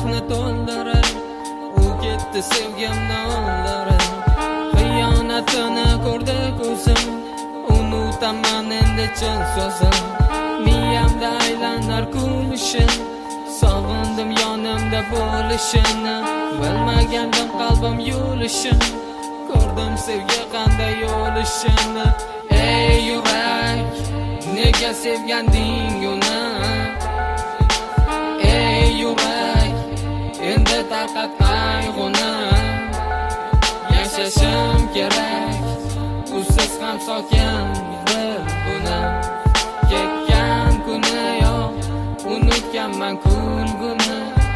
vaqtni to'ldirib, u ketdi sevgimni o'ldirib. Xiyonatini ko'rdi ko'zim, unutaman endi chin so'zim. Miyamda aylanar kulishim, sog'indim yonimda bo'lishini. Bilmagandim qalbim yo'lishim, ko'rdim sevgi qanday yo'lishini. Ey yurak, nega sevganding uni? Ey yurak, endi tarqat qayg'uni. Yashashim kerak, usiz ham sokin bil buni. Ketgan kuni yo'q, unutganman kulguni.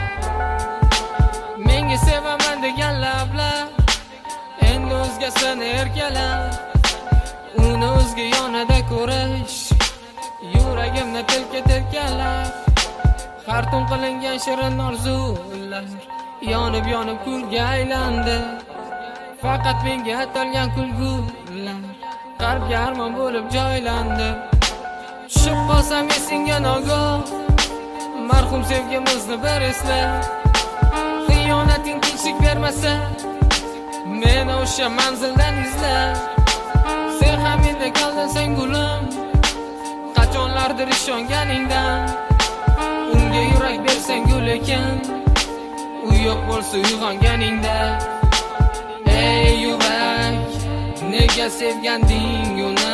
Menga sevaman degan lablar endi o'zgasini erkalar. Uni o'zga yonida ko'rish yuragimni tilka-tilkalar. Xartun qilingan shirin orzular yonib kulga aylandi. Faqat menga atalgan kulgular qalbga armon bo'lib joylandi. Tushib qolsam esingga nogoh, marhum sevgimizni bir esla. Xiyonating tinchlik bermasa, meni o'sha manzildan izla. Sen ham menda qoldansang gulim, qachonlardir ishonganingdan. Unga yurak bersang gul ekan, u yo'q bo'lsa uyg'onganingda. Ey yurak, nega sevganding uni?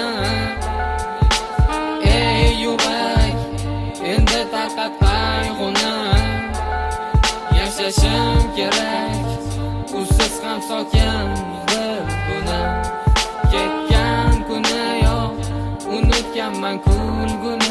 Ey yurak, endi tarqat qayg'uni. Yashashim kerak, usiz ham sokin bil buni. Ketgan kuni yo'q, unutganman kulguni.